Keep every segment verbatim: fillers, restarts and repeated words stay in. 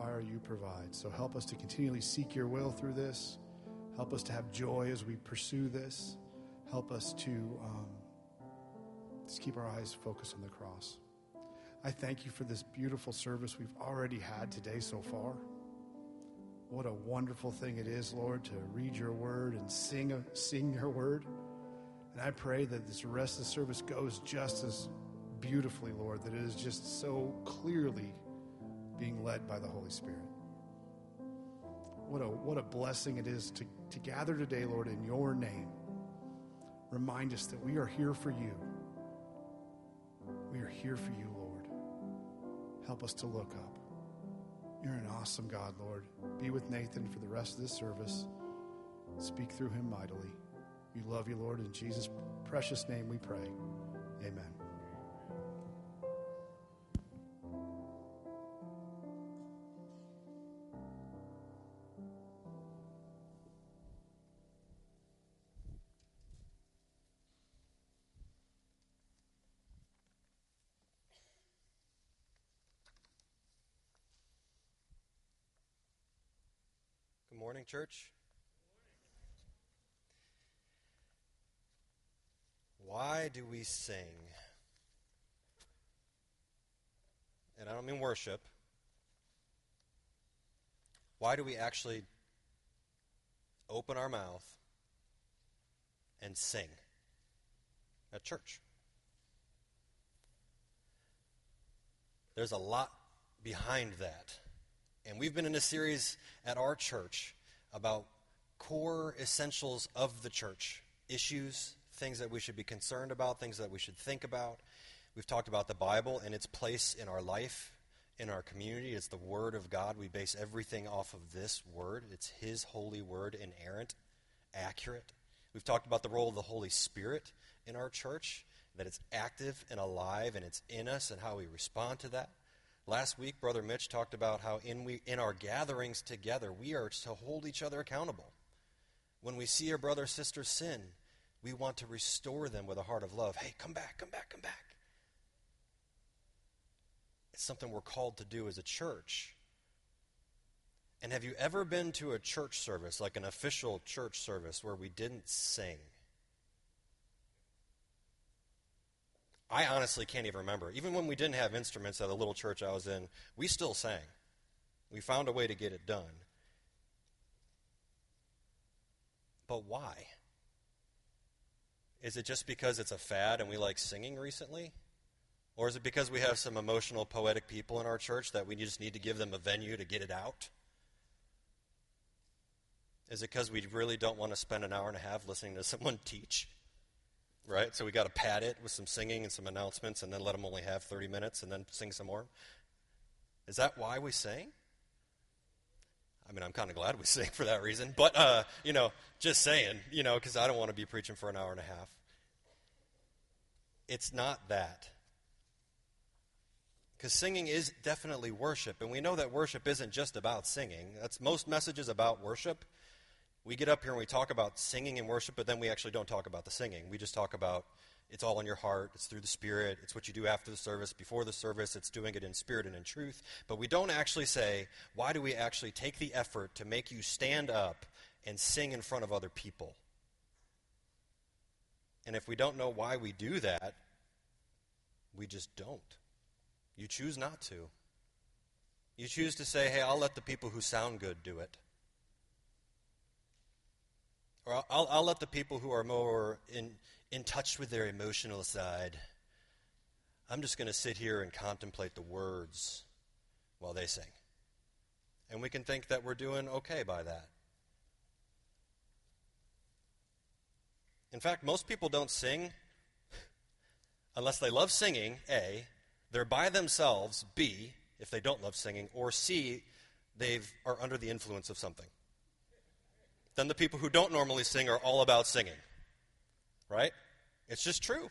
require, you provide. So help us to continually seek your will through this. Help us to have joy as we pursue this. Help us to um, just keep our eyes focused on the cross. I thank you for this beautiful service we've already had today so far. What a wonderful thing it is, Lord, to read your word and sing, sing your word. And I pray that this rest of the service goes just as beautifully, Lord, that it is just so clearly being led by the Holy Spirit. What a what a blessing it is to, to gather today, Lord, in your name. Remind us that we are here for you. We are here for you, Lord. Help us to look up. You're an awesome God, Lord. Be with Nathan for the rest of this service. Speak through him mightily. We love you, Lord. In Jesus' precious name we pray. Amen. Good morning, church. Why do we sing? And I don't mean worship. Why do we actually open our mouth and sing at church? There's a lot behind that. And we've been in a series at our church about core essentials of the church, issues, things that we should be concerned about, things that we should think about. We've talked about the Bible and its place in our life, in our community. It's the Word of God. We base everything off of this Word. It's His holy Word, inerrant, accurate. We've talked about the role of the Holy Spirit in our church, that it's active and alive and it's in us and how we respond to that. Last week, Brother Mitch talked about how in we in our gatherings together, we are to hold each other accountable. When we see our brother or sister sin, we want to restore them with a heart of love. Hey, come back, come back, come back. It's something we're called to do as a church. And have you ever been to a church service, like an official church service, where we didn't sing? I honestly can't even remember. Even when we didn't have instruments at the little church I was in, we still sang. We found a way to get it done. But why? Is it just because it's a fad and we like singing recently? Or is it because we have some emotional, poetic people in our church that we just need to give them a venue to get it out? Is it because we really don't want to spend an hour and a half listening to someone teach? Right? So we got to pad it with some singing and some announcements and then let them only have thirty minutes and then sing some more? Is that why we sing? I mean, I'm kind of glad we sing for that reason. But, uh, you know, just saying, you know, because I don't want to be preaching for an hour and a half. It's not that. Because singing is definitely worship. And we know that worship isn't just about singing. That's most messages about worship. We get up here and we talk about singing and worship, but then we actually don't talk about the singing. We just talk about it's all in your heart, it's through the Spirit, it's what you do after the service, before the service, it's doing it in spirit and in truth. But we don't actually say, why do we actually take the effort to make you stand up and sing in front of other people? And if we don't know why we do that, we just don't. You choose not to. You choose to say, hey, I'll let the people who sound good do it. Or I'll, I'll, I'll let the people who are more in, in touch with their emotional side, I'm just going to sit here and contemplate the words while they sing. And we can think that we're doing okay by that. In fact, most people don't sing unless they love singing, A, they're by themselves, B, if they don't love singing, or C, they are under the influence of something. Then the people who don't normally sing are all about singing. Right? It's just true.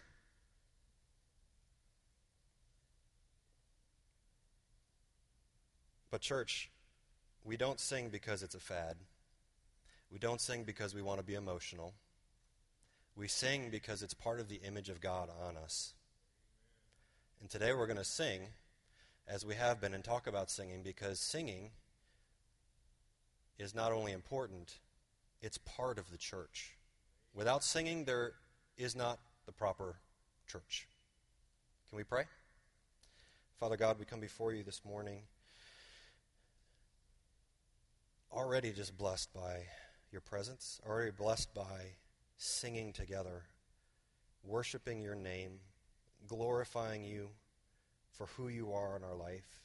But church, we don't sing because it's a fad. We don't sing because we want to be emotional. We sing because it's part of the image of God on us. And today we're going to sing as we have been and talk about singing, because singing is not only important, it's part of the church. Without singing, there is not the proper church. Can we pray? Father God, we come before you this morning already just blessed by your presence, already blessed by singing together, worshiping your name, glorifying you for who you are in our life.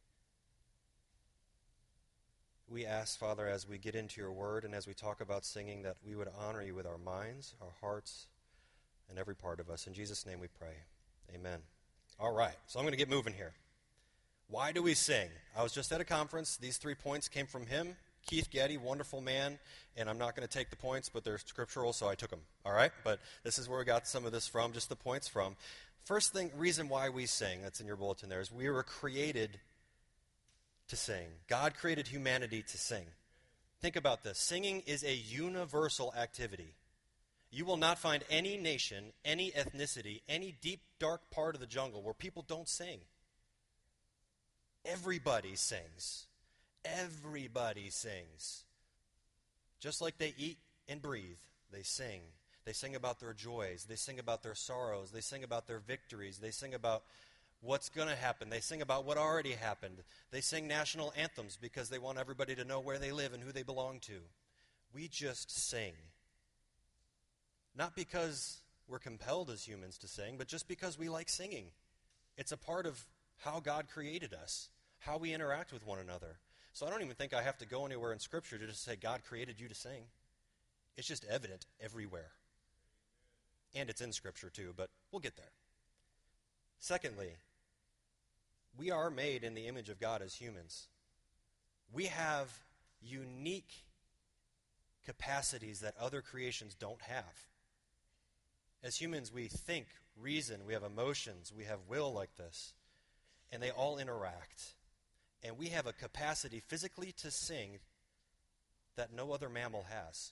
We ask, Father, as we get into your word and as we talk about singing, that we would honor you with our minds, our hearts, and every part of us. In Jesus' name we pray. Amen. All right, so I'm going to get moving here. Why do we sing? I was just at a conference. These three points came from him, Keith Getty, wonderful man, and I'm not going to take the points, but they're scriptural, so I took them. All right, but this is where we got some of this from, just the points from. First thing, reason why we sing, that's in your bulletin there, is we were created to sing. God created humanity to sing. Think about this. Singing is a universal activity. You will not find any nation, any ethnicity, any deep, dark part of the jungle where people don't sing. Everybody sings. Everybody sings. Just like they eat and breathe, they sing. They sing about their joys. They sing about their sorrows. They sing about their victories. They sing about what's going to happen. They sing about what already happened. They sing national anthems because they want everybody to know where they live and who they belong to. We just sing. Not because we're compelled as humans to sing, but just because we like singing. It's a part of how God created us, how we interact with one another. So I don't even think I have to go anywhere in Scripture to just say God created you to sing. It's just evident everywhere. And it's in Scripture too, but we'll get there. Secondly, we are made in the image of God as humans. We have unique capacities that other creations don't have. As humans, we think, reason, we have emotions, we have will like this, and they all interact. And we have a capacity physically to sing that no other mammal has.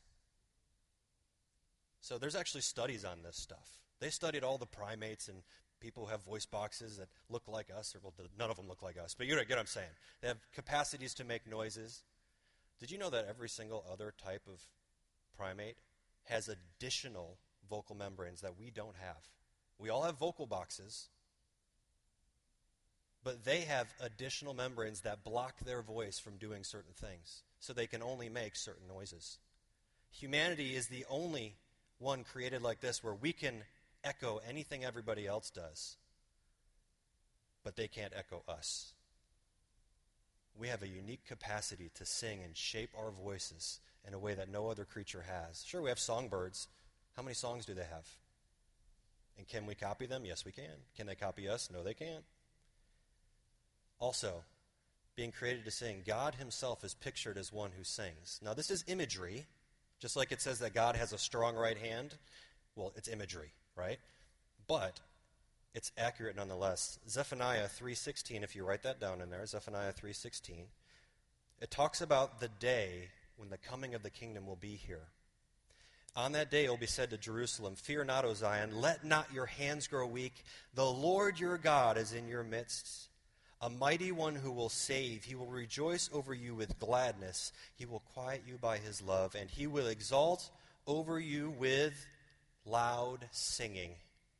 So there's actually studies on this stuff. They studied all the primates and people who have voice boxes that look like us, or well, none of them look like us, but you get what I'm saying. They have capacities to make noises. Did you know that every single other type of primate has additional vocal membranes that we don't have? We all have vocal boxes, but they have additional membranes that block their voice from doing certain things, so they can only make certain noises. Humanity is the only one created like this where we can echo anything everybody else does, but they can't echo us. We have a unique capacity to sing and shape our voices in a way that no other creature has. Sure, we have songbirds. How many songs do they have? And can we copy them? Yes, we can. Can they copy us? No, they can't. Also, being created to sing, God himself is pictured as one who sings. Now, this is imagery. Just like it says that God has a strong right hand, well, it's imagery, right? But it's accurate nonetheless. Zephaniah three sixteen, if you write that down in there, Zephaniah three sixteen, it talks about the day when the coming of the kingdom will be here. On that day it will be said to Jerusalem, "Fear not, O Zion, let not your hands grow weak. The Lord your God is in your midst, a mighty one who will save. He will rejoice over you with gladness. He will quiet you by his love, and he will exalt over you with loud singing."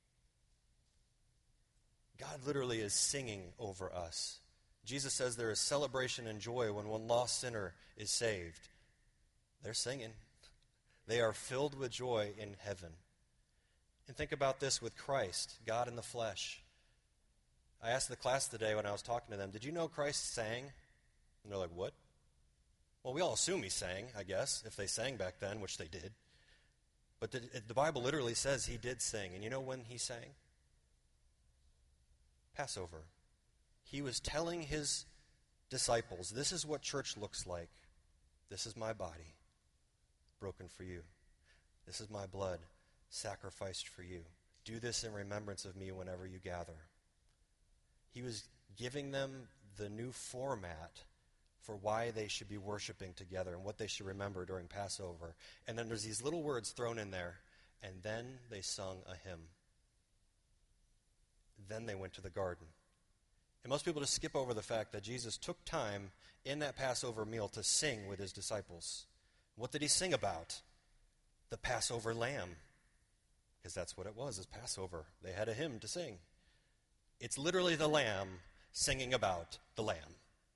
God literally is singing over us. Jesus says there is celebration and joy when one lost sinner is saved. They're singing. They are filled with joy in heaven. And think about this with Christ, God in the flesh. I asked the class today when I was talking to them, did you know Christ sang? And they're like, what? Well, we all assume he sang, I guess, if they sang back then, which they did. But the, the Bible literally says he did sing. And you know when he sang? Passover. He was telling his disciples, this is what church looks like. This is my body, broken for you. This is my blood, sacrificed for you. Do this in remembrance of me whenever you gather. He was giving them the new format for why they should be worshiping together and what they should remember during Passover. And then there's these little words thrown in there, and then they sung a hymn. Then they went to the garden. And most people just skip over the fact that Jesus took time in that Passover meal to sing with his disciples. What did he sing about? The Passover lamb. Because that's what it was, is Passover. They had a hymn to sing. It's literally the lamb singing about the lamb.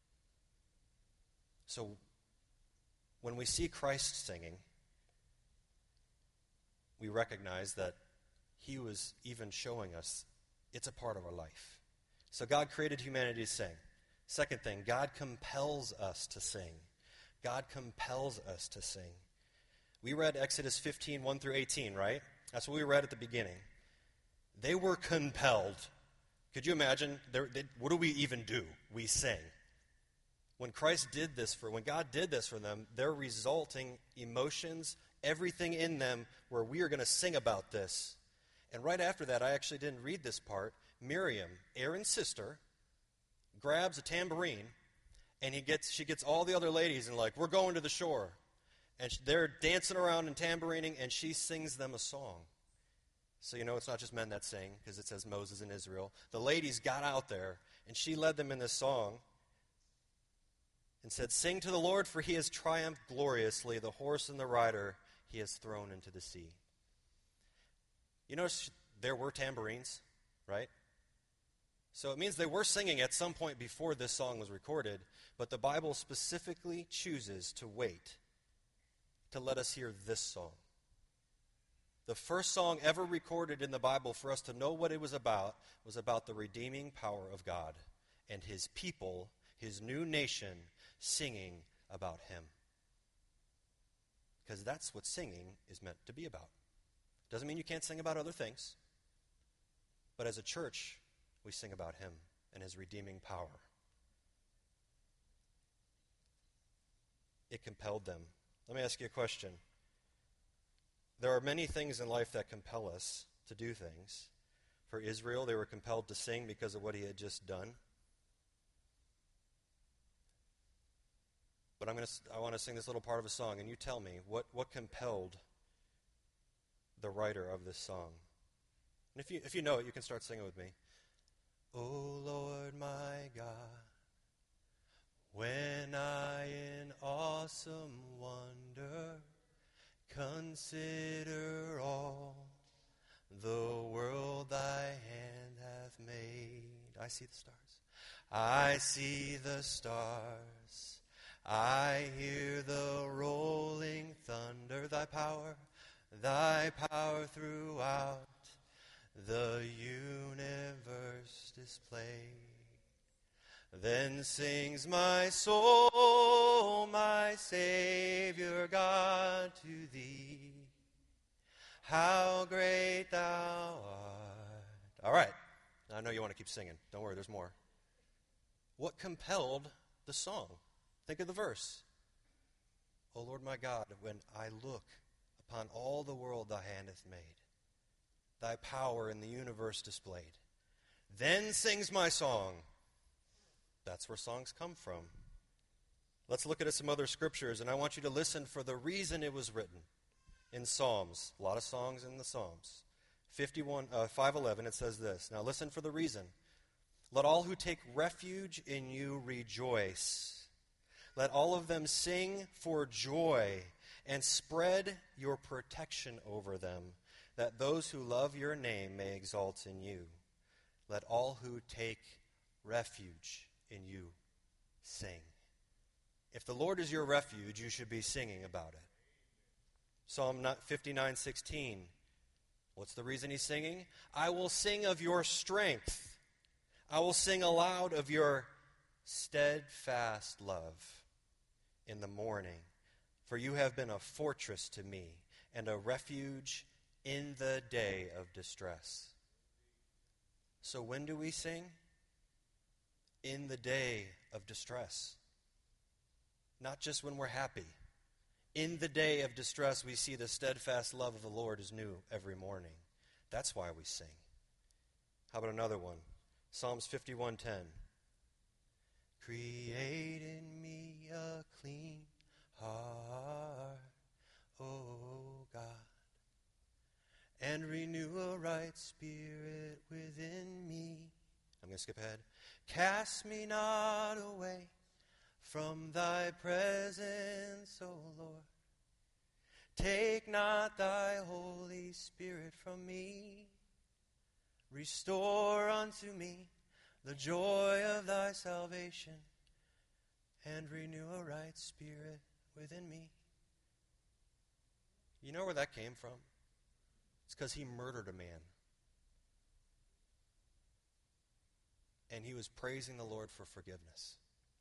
So when we see Christ singing, we recognize that he was even showing us it's a part of our life. So God created humanity to sing. Second thing, God compels us to sing. God compels us to sing. We read Exodus fifteen, one through eighteen, right? That's what we read at the beginning. They were compelled. Could you imagine? They, what do we even do? We sing. When Christ did this for, when God did this for them, their resulting emotions, everything in them, where we are going to sing about this. And right after that, I actually didn't read this part. Miriam, Aaron's sister, grabs a tambourine, and he gets, she gets all the other ladies and like, we're going to the shore. And they're dancing around and tambourining, and she sings them a song. So you know it's not just men that sing, because it says Moses and Israel. The ladies got out there, and she led them in this song and said, "Sing to the Lord, for he has triumphed gloriously. The horse and the rider he has thrown into the sea." You notice there were tambourines, right? So it means they were singing at some point before this song was recorded, but the Bible specifically chooses to wait to let us hear this song. The first song ever recorded in the Bible for us to know what it was about was about the redeeming power of God and his people, his new nation, singing about him. Because that's what singing is meant to be about. Doesn't mean you can't sing about other things, but as a church, we sing about him and his redeeming power. It compelled them. Let me ask you a question. There are many things in life that compel us to do things. For Israel, they were compelled to sing because of what he had just done. But I'm going to, I want to sing this little part of a song, and you tell me, what, what compelled the writer of this song? And if you, if you know it, you can start singing with me. O Lord my God, when I in awesome wonder consider all the world thy hand hath made. I see the stars. I see the stars. I hear the rolling thunder. Thy power, thy power throughout the universe displayed. Then sings my soul, my Savior God, to thee, how great thou art. All right. I know you want to keep singing. Don't worry, there's more. What compelled the song? Think of the verse. O Lord my God, when I look upon all the world thy hand hath made, thy power in the universe displayed, then sings my song. That's where songs come from. Let's look at some other scriptures, and I want you to listen for the reason it was written. In Psalms, a lot of songs in the Psalms. fifty-one, uh, five eleven, it says this. Now listen for the reason. Let all who take refuge in you rejoice. Let all of them sing for joy, and spread your protection over them, that those who love your name may exalt in you. Let all who take refuge in you sing. If the Lord is your refuge, you should be singing about it. Psalm fifty-nine sixteen. What's the reason he's singing? I will sing of your strength. I will sing aloud of your steadfast love in the morning. For you have been a fortress to me and a refuge in the day of distress. So when do we sing? In the day of distress. Not just when we're happy. In the day of distress, we see the steadfast love of the Lord is new every morning. That's why we sing. How about another one? Psalms fifty-one ten. Create in me a clean heart, O God, and renew a right spirit within me. I'm going to skip ahead. Cast me not away from thy presence, O Lord. Take not thy Holy Spirit from me. Restore unto me the joy of thy salvation, and renew a right spirit within me. You know where that came from? It's because he murdered a man. And he was praising the Lord for forgiveness.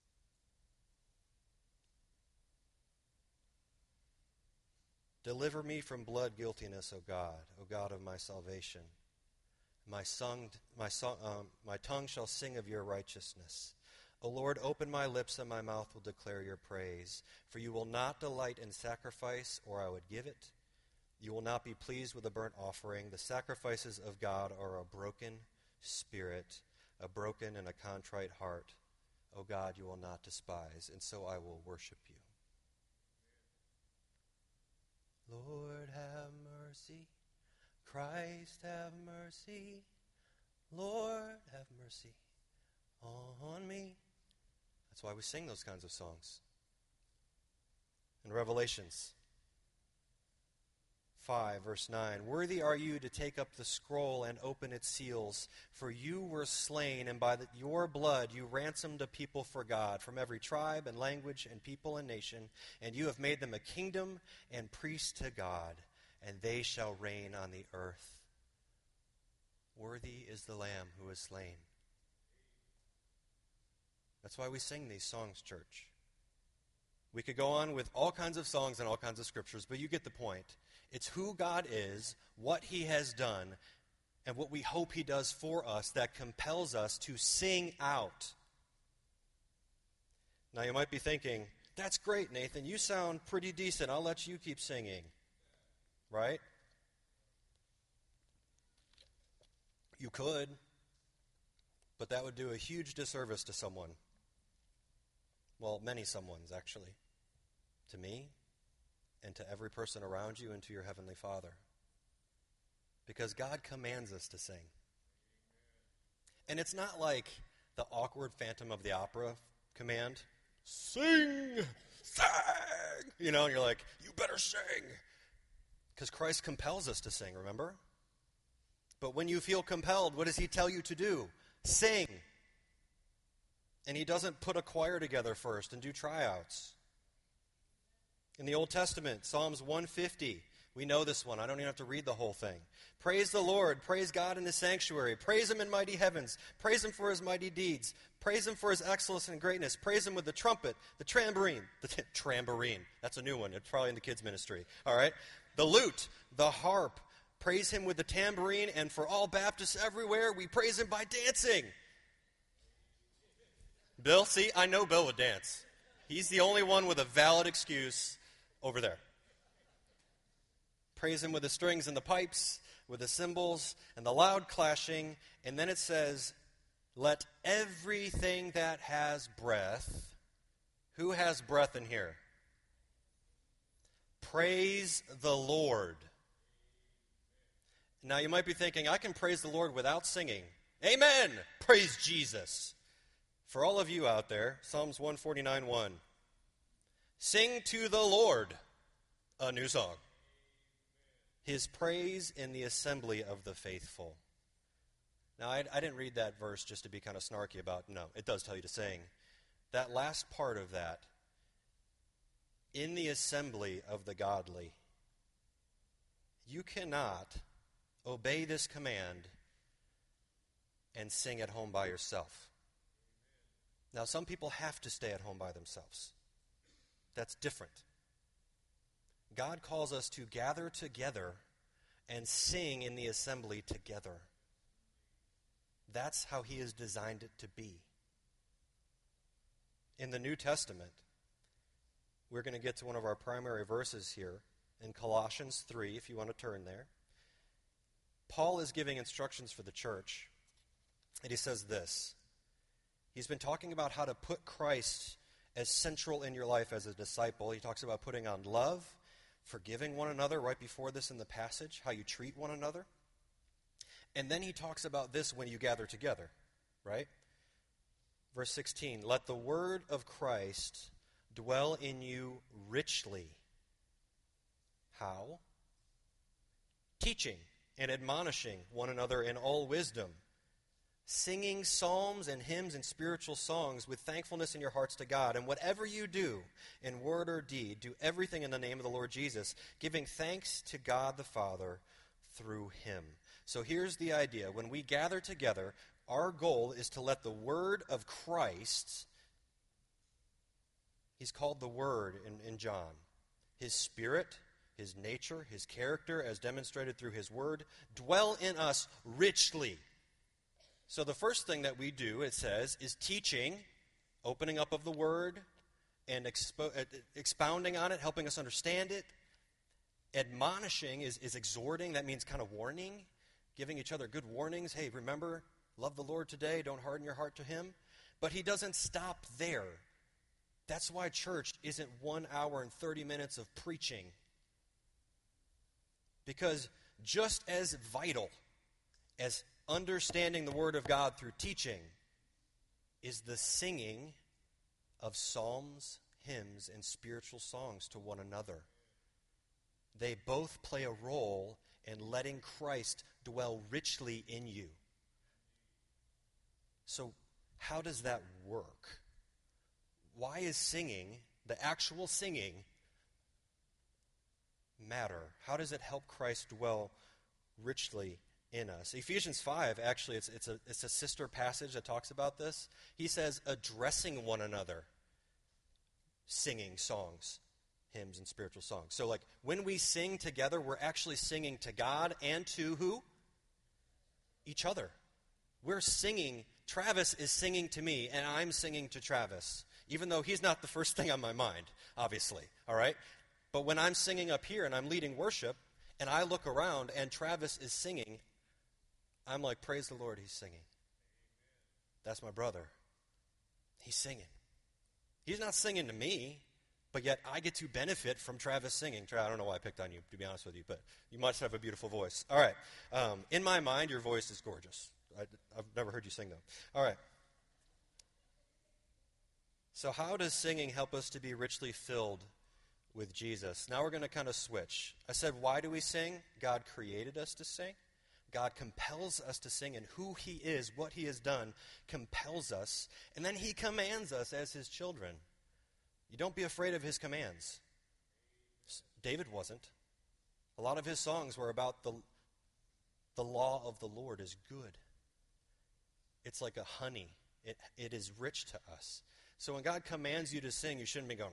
Deliver me from blood guiltiness, O God, O God of my salvation. My, sung, my, song, um, my tongue shall sing of your righteousness. O Lord, open my lips, and my mouth will declare your praise. For you will not delight in sacrifice, or I would give it. You will not be pleased with a burnt offering. The sacrifices of God are a broken spirit, a broken and a contrite heart. O God, you will not despise, and so I will worship you. Lord, have mercy. Christ, have mercy. Lord, have mercy on me. That's why we sing those kinds of songs. In Revelations five, verse nine, worthy are you to take up the scroll and open its seals, for you were slain, and by the, your blood you ransomed a people for God from every tribe and language and people and nation, and you have made them a kingdom and priests to God, and they shall reign on the earth. Worthy is the Lamb who was slain. That's why we sing these songs, church. We could go on with all kinds of songs and all kinds of scriptures, but you get the point. It's who God is, what he has done, and what we hope he does for us that compels us to sing out. Now you might be thinking, that's great, Nathan. You sound pretty decent. I'll let you keep singing. Right? You could, but that would do a huge disservice to someone. Well, many someones, actually. To me, and to every person around you, and to your Heavenly Father. Because God commands us to sing. And it's not like the awkward Phantom of the Opera command, sing, sing, you know, and you're like, you better sing. Because Christ compels us to sing, remember? But when you feel compelled, what does he tell you to do? Sing. And he doesn't put a choir together first and do tryouts. In the Old Testament, Psalms one fifty, we know this one. I don't even have to read the whole thing. Praise the Lord. Praise God in his sanctuary. Praise him in mighty heavens. Praise him for his mighty deeds. Praise him for his excellence and greatness. Praise him with the trumpet, the tambourine. The t- tambourine. That's a new one. It's probably in the kids' ministry. All right? The lute, the harp. Praise him with the tambourine. And for all Baptists everywhere, we praise him by dancing. Bill, see, I know Bill would dance. He's the only one with a valid excuse over there. Praise him with the strings and the pipes, with the cymbals and the loud clashing. And then it says, let everything that has breath, who has breath in here? Praise the Lord. Now you might be thinking, I can praise the Lord without singing. Amen. Praise Jesus. For all of you out there, Psalms one forty-nine one. Sing to the Lord a new song. His praise in the assembly of the faithful. Now, I, I didn't read that verse just to be kind of snarky about, no, it does tell you to sing. That last part of that, in the assembly of the godly, you cannot obey this command and sing at home by yourself. Now, some people have to stay at home by themselves. That's different. God calls us to gather together and sing in the assembly together. That's how he has designed it to be. In the New Testament, we're going to get to one of our primary verses here in Colossians three, if you want to turn there. Paul is giving instructions for the church, and he says this. He's been talking about how to put Christ as central in your life as a disciple. He talks about putting on love, forgiving one another right before this in the passage, how you treat one another. And then he talks about this when you gather together, right? Verse sixteen, let the word of Christ dwell in you richly. How? Teaching and admonishing one another in all wisdom, singing psalms and hymns and spiritual songs with thankfulness in your hearts to God. And whatever you do, in word or deed, do everything in the name of the Lord Jesus, giving thanks to God the Father through him. So here's the idea. When we gather together, our goal is to let the word of Christ, he's called the Word in, in John, his Spirit, his nature, his character, as demonstrated through his word, dwell in us richly. So the first thing that we do, it says, is teaching, opening up of the word, and expo- uh, expounding on it, helping us understand it. Admonishing is, is exhorting. That means kind of warning, giving each other good warnings. Hey, remember, love the Lord today. Don't harden your heart to him. But he doesn't stop there. That's why church isn't one hour and thirty minutes of preaching. Because just as vital as understanding the Word of God through teaching is the singing of psalms, hymns, and spiritual songs to one another. They both play a role in letting Christ dwell richly in you. So how does that work? Why is singing, the actual singing, matter? How does it help Christ dwell richly in us? Ephesians five, actually, it's, it's, a, it's a sister passage that talks about this. He says, addressing one another, singing songs, hymns, and spiritual songs. So, like, when we sing together, we're actually singing to God and to who? Each other. We're singing. Travis is singing to me, and I'm singing to Travis, even though he's not the first thing on my mind, obviously, all right? But when I'm singing up here and I'm leading worship, and I look around and Travis is singing, I'm like, praise the Lord, he's singing. That's my brother. He's singing. He's not singing to me, but yet I get to benefit from Travis singing. I don't know why I picked on you, to be honest with you, but you must have a beautiful voice. All right. Um, in my mind, your voice is gorgeous. I, I've never heard you sing, though. All right. So how does singing help us to be richly filled with Jesus? Now we're going to kind of switch. I said, why do we sing? God created us to sing. God compels us to sing, and who he is, what he has done, compels us. And then he commands us as his children. You don't be afraid of his commands. David wasn't. A lot of his songs were about the, the law of the Lord is good. It's like a honey. It, it is rich to us. So when God commands you to sing, you shouldn't be going,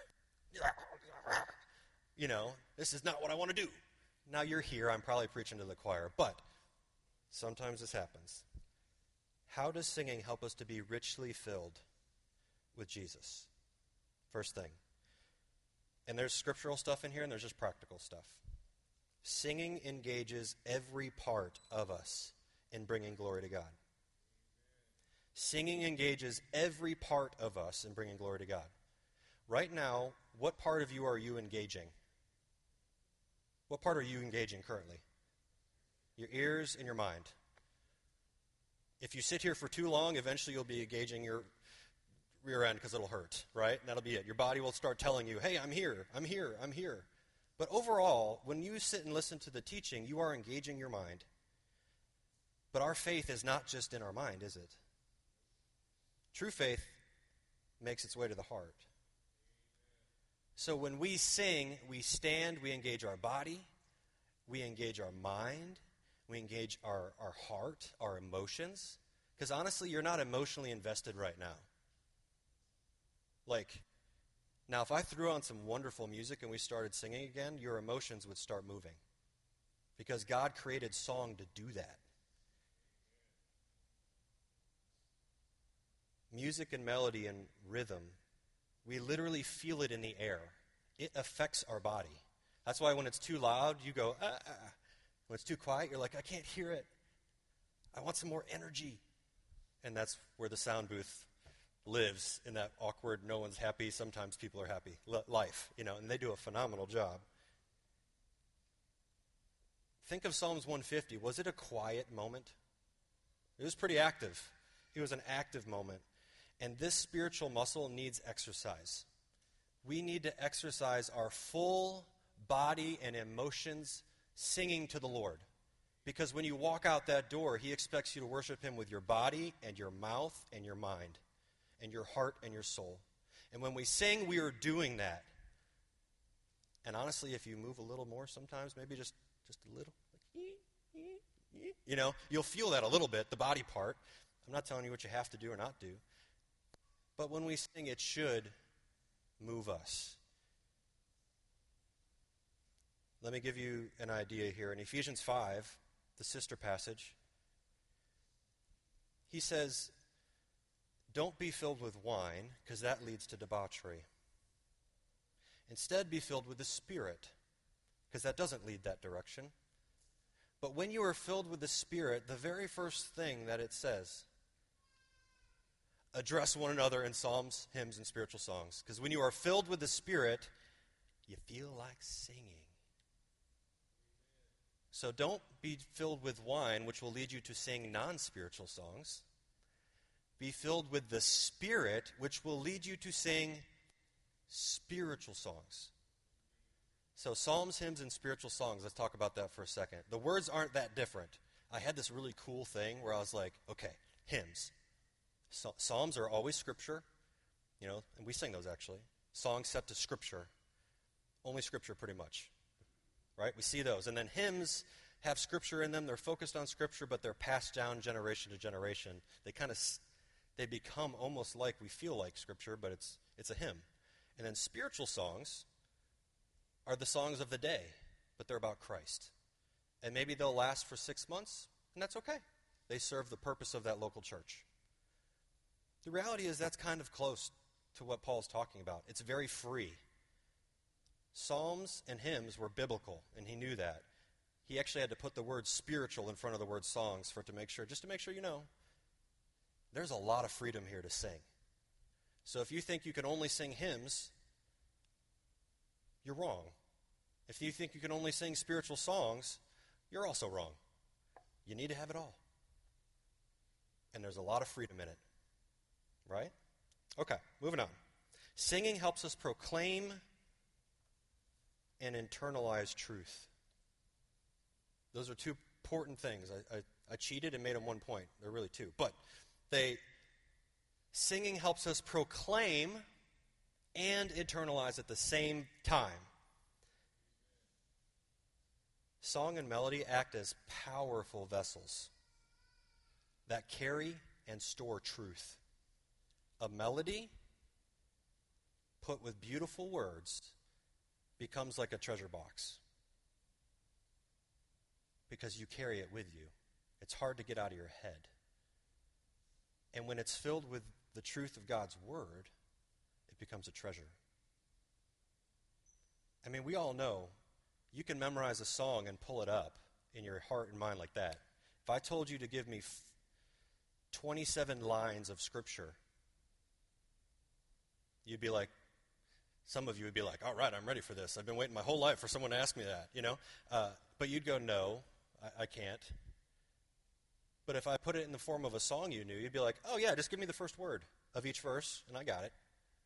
you know, this is not what I want to do. Now you're here, I'm probably preaching to the choir, but sometimes this happens. How does singing help us to be richly filled with Jesus? First thing. And there's scriptural stuff in here, and there's just practical stuff. Singing engages every part of us in bringing glory to God. Singing engages every part of us in bringing glory to God. Right now, what part of you are you engaging? What part are you engaging currently? Your ears and your mind. If you sit here for too long, eventually you'll be engaging your rear end because it'll hurt, right? And that'll be it. Your body will start telling you, hey, I'm here, I'm here, I'm here. But overall, when you sit and listen to the teaching, you are engaging your mind. But our faith is not just in our mind, is it? True faith makes its way to the heart. So when we sing, we stand, we engage our body, we engage our mind, we engage our, our heart, our emotions. Because honestly, you're not emotionally invested right now. Like, now if I threw on some wonderful music and we started singing again, your emotions would start moving. Because God created song to do that. Music and melody and rhythm, we literally feel it in the air. It affects our body. That's why when it's too loud, you go, ah, ah. When it's too quiet, you're like, I can't hear it. I want some more energy. And that's where the sound booth lives, in that awkward, no one's happy, sometimes people are happy L- life, you know, and they do a phenomenal job. Think of Psalms one fifty. Was it a quiet moment? It was pretty active. It was an active moment. And this spiritual muscle needs exercise. We need to exercise our full body and emotions singing to the Lord. Because when you walk out that door, he expects you to worship him with your body and your mouth and your mind and your heart and your soul. And when we sing, we are doing that. And honestly, if you move a little more sometimes, maybe just, just a little, you know, you'll feel that a little bit, the body part. I'm not telling you what you have to do or not do. But when we sing, it should move us. Let me give you an idea here. In Ephesians five, the sister passage, he says, don't be filled with wine, because that leads to debauchery. Instead, be filled with the Spirit, because that doesn't lead that direction. But when you are filled with the Spirit, the very first thing that it says, address one another in psalms, hymns, and spiritual songs. Because when you are filled with the Spirit, you feel like singing. So don't be filled with wine, which will lead you to sing non-spiritual songs. Be filled with the Spirit, which will lead you to sing spiritual songs. So psalms, hymns, and spiritual songs, let's talk about that for a second. The words aren't that different. I had this really cool thing where I was like, okay, hymns. So, psalms are always scripture, you know, and we sing those actually. Songs set to scripture. Only scripture pretty much, right? We see those. And then hymns have scripture in them. They're focused on scripture, but they're passed down generation to generation. They kind of, they become almost like we feel like scripture, but it's it's a hymn. And then spiritual songs are the songs of the day, but they're about Christ. And maybe they'll last for six months, and that's okay. They serve the purpose of that local church. The reality is that's kind of close to what Paul's talking about. It's very free. Psalms and hymns were biblical, and he knew that. He actually had to put the word spiritual in front of the word songs for it to make sure, just to make sure you know, there's a lot of freedom here to sing. So if you think you can only sing hymns, you're wrong. If you think you can only sing spiritual songs, you're also wrong. You need to have it all. And there's a lot of freedom in it. Right? Okay, moving on. Singing helps us proclaim and internalize truth. Those are two important things. I, I, I cheated and made them one point. They're really two. But they singing helps us proclaim and internalize at the same time. Song and melody act as powerful vessels that carry and store truth. A melody put with beautiful words becomes like a treasure box because you carry it with you. It's hard to get out of your head. And when it's filled with the truth of God's word, it becomes a treasure. I mean, we all know you can memorize a song and pull it up in your heart and mind like that. If I told you to give me f- twenty-seven lines of scripture, you'd be like, some of you would be like, all right, I'm ready for this. I've been waiting my whole life for someone to ask me that, you know. Uh, but you'd go, no, I, I can't. But if I put it in the form of a song you knew, you'd be like, oh yeah, just give me the first word of each verse, and I got it.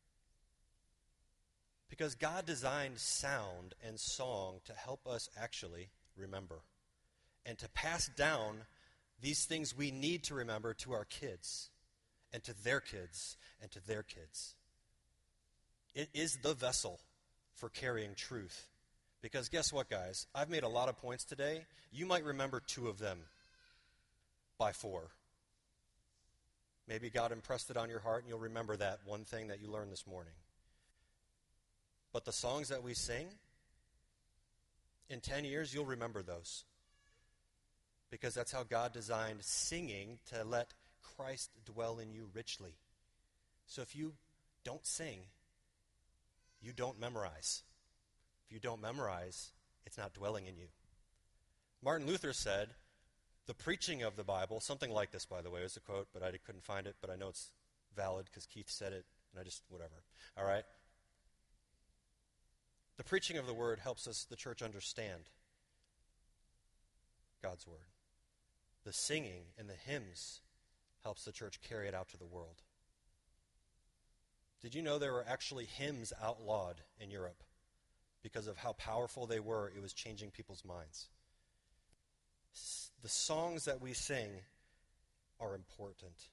Because God designed sound and song to help us actually remember and to pass down these things we need to remember to our kids and to their kids and to their kids. It is the vessel for carrying truth. Because guess what, guys? I've made a lot of points today. You might remember two of them by four. Maybe God impressed it on your heart and you'll remember that one thing that you learned this morning. But the songs that we sing, in ten years, you'll remember those. Because that's how God designed singing, to let Christ dwell in you richly. So if you don't sing, you don't memorize. If you don't memorize, it's not dwelling in you. Martin Luther said, the preaching of the Bible, something like this, by the way, was a quote, but I couldn't find it, but I know it's valid because Keith said it, and I just, whatever. All right? The preaching of the word helps us, the church, understand God's word. The singing and the hymns helps the church carry it out to the world. Did you know there were actually hymns outlawed in Europe because of how powerful they were? It was changing people's minds. S- The songs that we sing are important.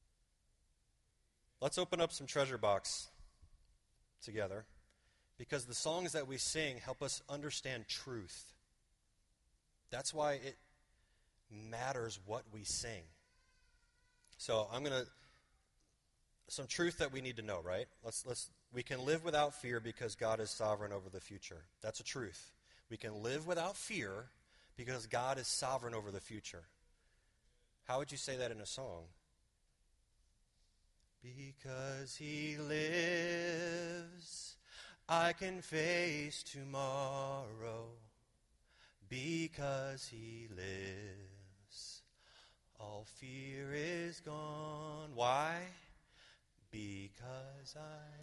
Let's open up some treasure box together, because the songs that we sing help us understand truth. That's why it matters what we sing. So I'm going to, some truth that we need to know, right? Let's let's we can live without fear because God is sovereign over the future. That's a truth. We can live without fear because God is sovereign over the future. How would you say that in a song? Because he lives, I can face tomorrow. Because he lives, all fear is gone. Why? Because I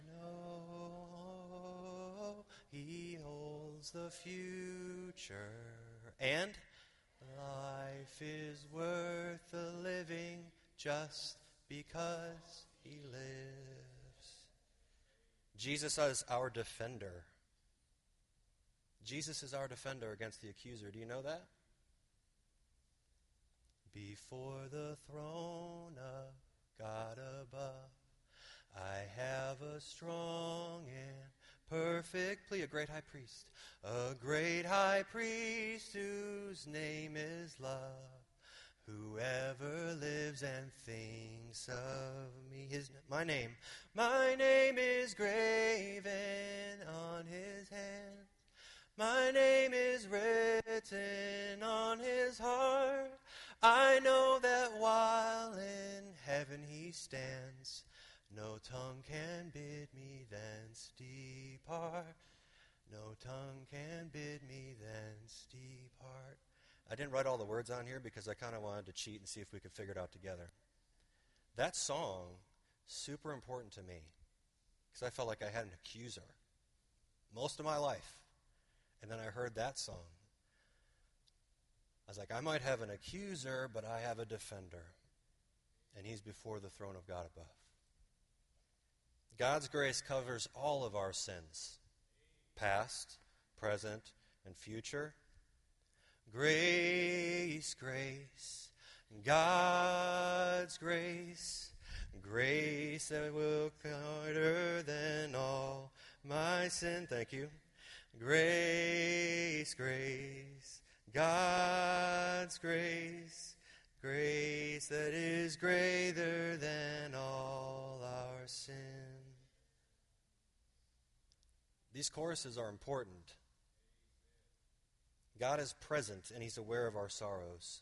know he holds the future. And life is worth the living just because he lives. Jesus is our defender. Jesus is our defender against the accuser. Do you know that? Before the throne of God above, I have a strong and perfect plea, a great high priest, a great high priest whose name is love. Whoever lives and thinks of me, his my name, my name is graven on his hand. My name is written on his heart. I know that while in heaven he stands, no tongue can bid me thence depart. No tongue can bid me thence depart. I didn't write all the words on here because I kind of wanted to cheat and see if we could figure it out together. That song, super important to me because I felt like I had an accuser most of my life. And then I heard that song. I was like, I might have an accuser, but I have a defender. And he's before the throne of God above. God's grace covers all of our sins, past, present, and future. Grace, grace, God's grace, grace that will harder than all my sin. Thank you. Grace, grace, God's grace, grace that is greater than all our sin. These choruses are important. God is present and he's aware of our sorrows.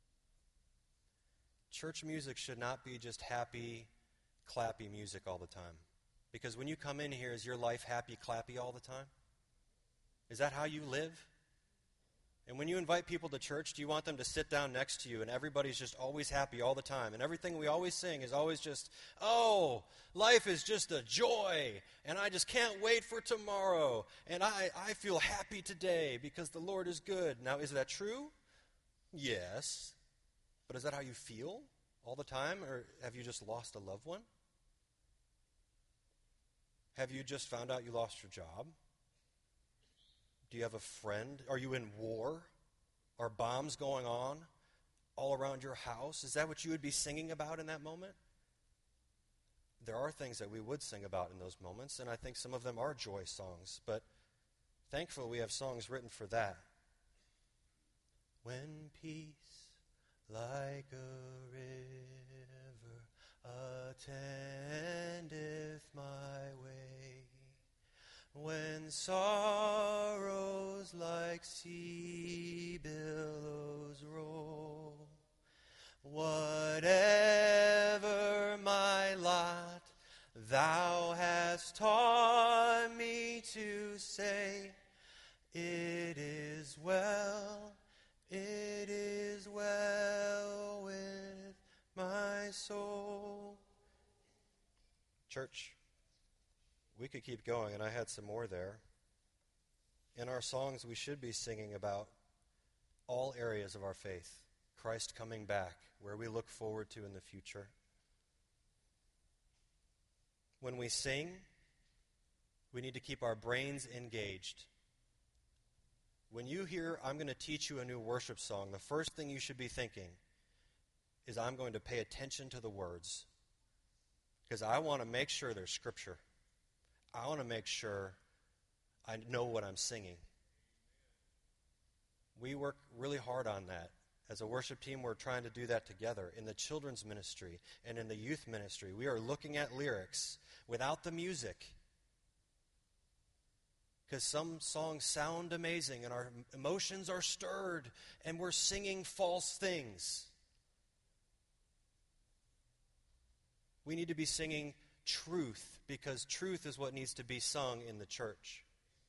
Church music should not be just happy, clappy music all the time. Because when you come in here, is your life happy, clappy all the time? Is that how you live? And when you invite people to church, do you want them to sit down next to you and everybody's just always happy all the time? And everything we always sing is always just, oh, life is just a joy, and I just can't wait for tomorrow, and I, I feel happy today because the Lord is good. Now, is that true? Yes. But is that how you feel all the time, or have you just lost a loved one? Have you just found out you lost your job? Do you have a friend? Are you in war? Are bombs going on all around your house? Is that what you would be singing about in that moment? There are things that we would sing about in those moments, and I think some of them are joy songs, but thankfully we have songs written for that. When peace like a river attendeth my way, when sorrows like sea billows roll, whatever my lot, thou hast taught me to say, it is well, it is well with my soul. Church, we could keep going, and I had some more there. In our songs, we should be singing about all areas of our faith. Christ coming back, where we look forward to in the future. when we sing, we need to keep our brains engaged. When you hear, I'm going to teach you a new worship song, the first thing you should be thinking is, I'm going to pay attention to the words. Because I want to make sure there's scripture. I want to make sure I know what I'm singing. We work really hard on that. As a worship team, we're trying to do that together. In the children's ministry and in the youth ministry, we are looking at lyrics without the music. Because some songs sound amazing and our emotions are stirred and we're singing false things. We need to be singing truth, because truth is what needs to be sung in the church.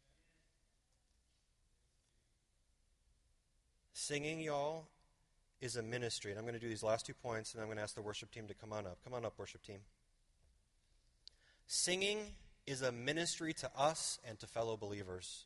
Singing, y'all, is a ministry. And I'm going to do these last two points, and I'm going to ask the worship team to come on up. Come on up, worship team. Singing is a ministry to us and to fellow believers.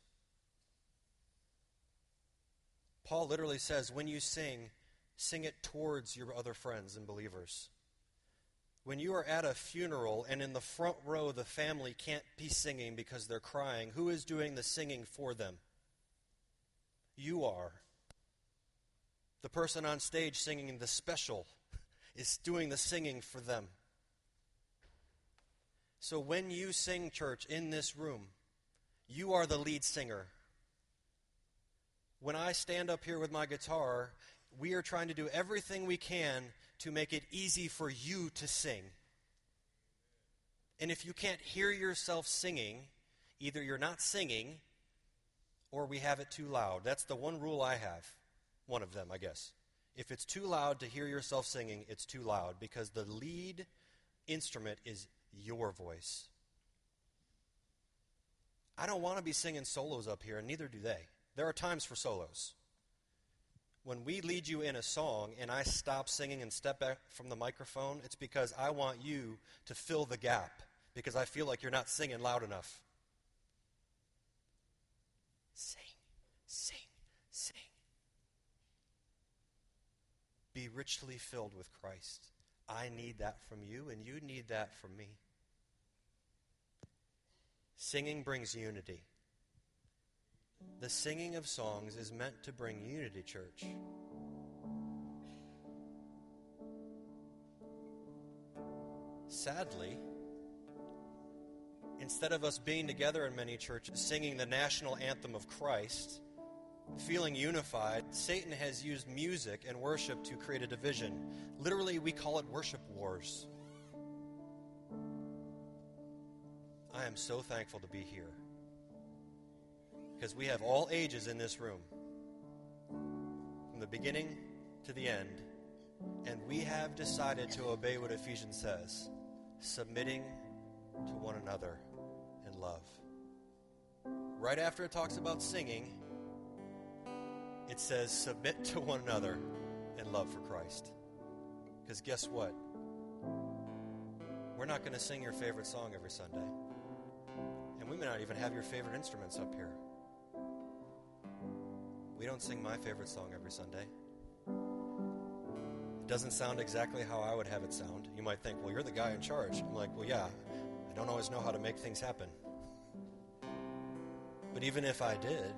Paul literally says, when you sing, sing it towards your other friends and believers. When you are at a funeral and in the front row the family can't be singing because they're crying, who is doing the singing for them? You are. The person on stage singing the special is doing the singing for them. So when you sing, church, in this room, you are the lead singer. When I stand up here with my guitar, we are trying to do everything we can to make it easy for you to sing. And if you can't hear yourself singing, either you're not singing or we have it too loud. That's the one rule I have. One of them, I guess. If it's too loud to hear yourself singing, it's too loud, because the lead instrument is your voice. I don't want to be singing solos up here, and neither do they. There are times for solos. When we lead you in a song and I stop singing and step back from the microphone, it's because I want you to fill the gap, because I feel like you're not singing loud enough. Sing, sing, sing. Be richly filled with Christ. I need that from you, and you need that from me. Singing brings unity. The singing of songs is meant to bring unity, church. Sadly, instead of us being together in many churches, singing the national anthem of Christ, feeling unified, Satan has used music and worship to create a division. Literally, we call it worship wars. I am so thankful to be here, because we have all ages in this room, from the beginning to the end, and we have decided to obey what Ephesians says, submitting to one another in love. Right after it talks about singing, it says submit to one another in love for Christ. Because guess what? We're not going to sing your favorite song every Sunday. And we may not even have your favorite instruments up here. We don't sing my favorite song every Sunday. It doesn't sound exactly how I would have it sound. You might think, well, you're the guy in charge. I'm like, well, yeah, I don't always know how to make things happen. But even if I did,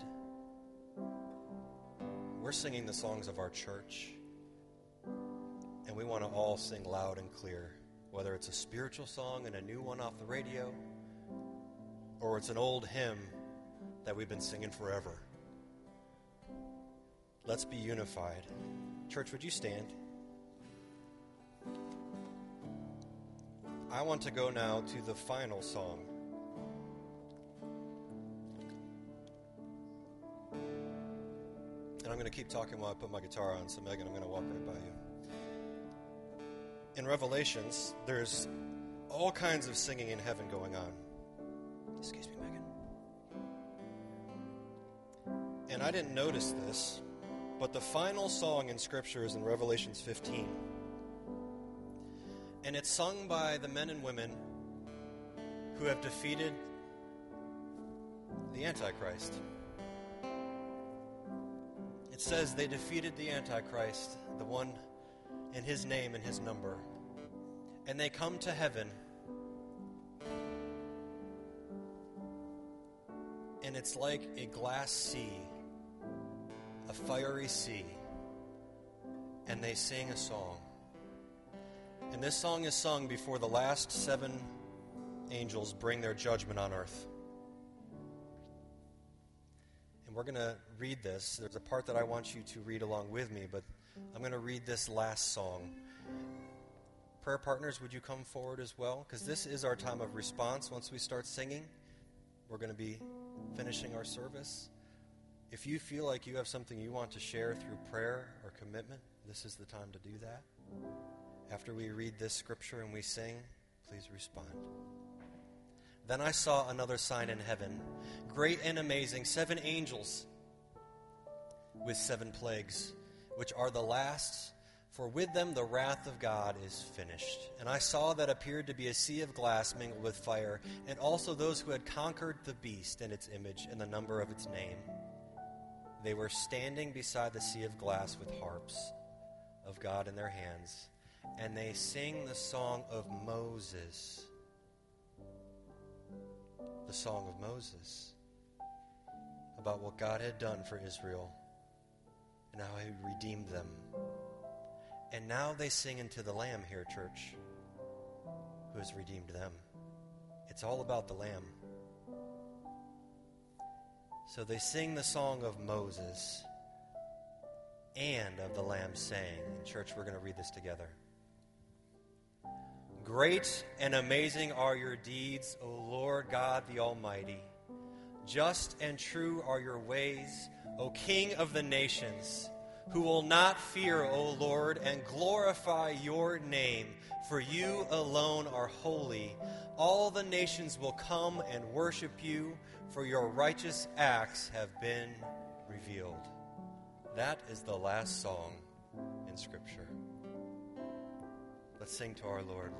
we're singing the songs of our church. And we want to all sing loud and clear, whether it's a spiritual song and a new one off the radio, or it's an old hymn that we've been singing forever. Let's be unified. Church, would you stand? I want to go now to the final song. And I'm going to keep talking while I put my guitar on, so Megan, I'm going to walk right by you. In Revelations, there's all kinds of singing in heaven going on. Excuse me, Megan. And I didn't notice this, but the final song in Scripture is in Revelations fifteen. And it's sung by the men and women who have defeated the Antichrist. It says they defeated the Antichrist, the one in his name and his number. And they come to heaven and it's like a glass sea, a fiery sea, and they sing a song. And this song is sung before the last seven angels bring their judgment on earth. And we're going to read this. There's a part that I want you to read along with me, but I'm going to read this last song. Prayer partners, would you come forward as well? Because this is our time of response. Once we start singing, we're going to be finishing our service. If you feel like you have something you want to share through prayer or commitment, this is the time to do that. After we read this scripture and we sing, please respond. Then I saw another sign in heaven, great and amazing, seven angels with seven plagues, which are the last, for with them the wrath of God is finished. And I saw that appeared to be a sea of glass mingled with fire, and also those who had conquered the beast and its image and the number of its name. They were standing beside the sea of glass with harps of God in their hands, and they sing the song of Moses. The song of Moses about what God had done for Israel and how he redeemed them. And now they sing into the Lamb here, church, who has redeemed them. It's all about the Lamb. So they sing the song of Moses and of the Lamb saying. In church, we're going to read this together. Great and amazing are your deeds, O Lord God the Almighty. Just and true are your ways, O King of the nations, who will not fear, O Lord, and glorify your name, for you alone are holy. All the nations will come and worship you, for your righteous acts have been revealed. That is the last song in Scripture. Let's sing to our Lord.